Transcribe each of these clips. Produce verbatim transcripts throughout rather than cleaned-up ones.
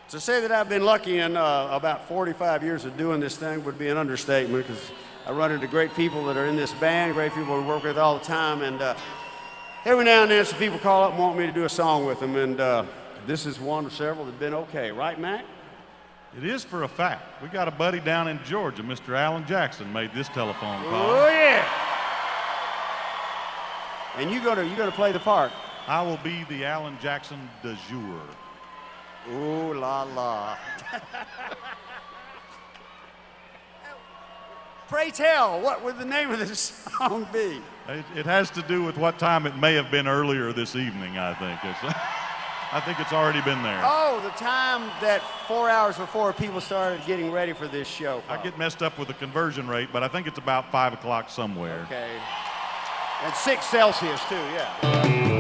To say that I've been lucky in uh, about forty-five years of doing this thing would be an understatement, because I run into great people that are in this band, great people we work with all the time, and uh, every now and then some people call up and want me to do a song with them, and uh, this is one of several that's been okay. Right, Mac? It is for a fact. We got a buddy down in Georgia, Mister Alan Jackson, made this telephone call. Oh, yeah. And you're gonna, you're gonna play the part. I will be the Alan Jackson de jour. Ooh la la. Pray tell, what would the name of this song be? It, it has to do with what time it may have been earlier this evening, I think. It's, I think it's already been there. Oh, the time that four hours before people started getting ready for this show. I get messed up with the conversion rate, but I think it's about five o'clock somewhere. Okay. And six Celsius too, yeah.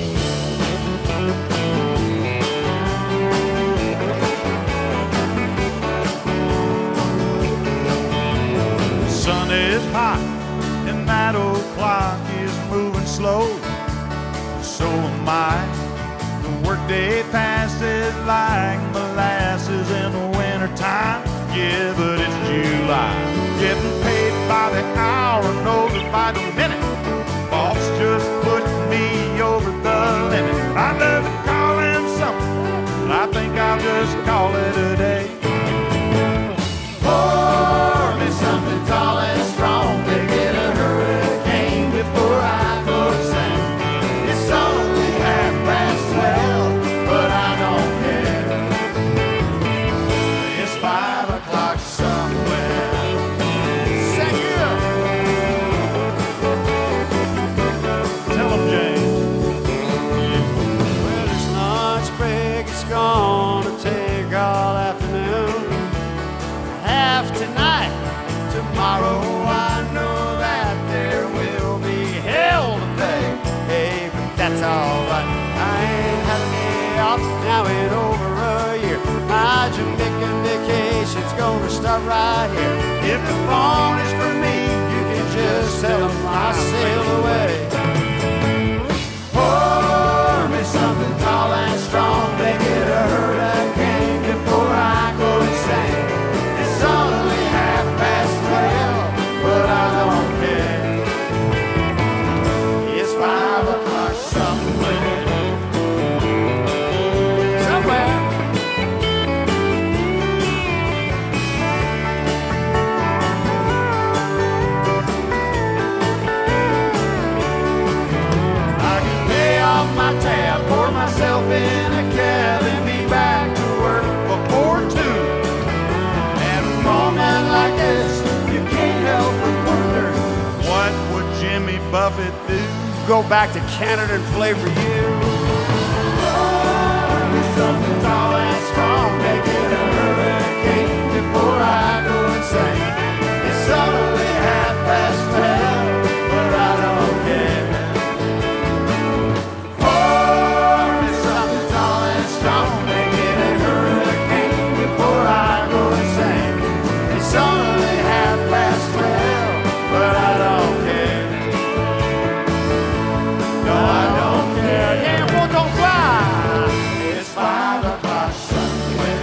Sun is hot and that old clock is moving slow. So am I. The workday passes like molasses in the wintertime. Yeah, but it's July. Getting paid by the hour, no by the minute. Boss just put me over the limit. I'd love to call him something, but I think I'll just call it a day. Pour me something tall and strong, make it a hurricane before I go to sing. It's only half past twelve, but I don't care. It's five o'clock somewhere. Thank you. Tell him, James. Well, this lunch break is gonna take all afternoon. Half tonight, tomorrow I know that there will be hell to pay. Hey, but that's alright. I ain't had a day off now in over a year. My Jamaican vacation's gonna start right here. If the phone is for me, you can just tell them I sail away. Pour me something tall and strong, make it a hurricane before I go insane. It's only half past twelve, but I don't care. It's five o'clock somewhere. Somewhere. I can pay off my tab, pour myself in a cab, and be back to work before two. At a moment like this, you can't help but wonder, What would Jimmy Buffett do? go back to Canada and play for you. Pour me something tall and strong, make it a hurricane before I go insane. It's only half past twelve, but I don't care. Pour me something tall and strong, make it a hurricane before I go insane. It's only half past twelve, but I don't care. No, I don't care. Yeah, well, don't cry. It's five o'clock somewhere.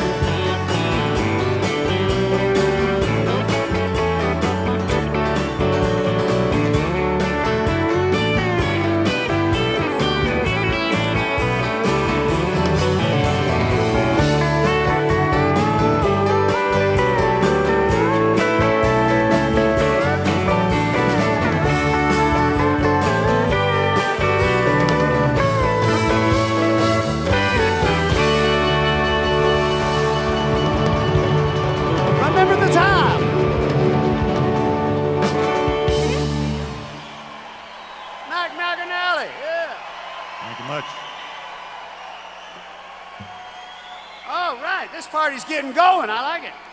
Remember the time. Mac Maganelli, yeah. Thank you much. All right, this party's getting going. I like it.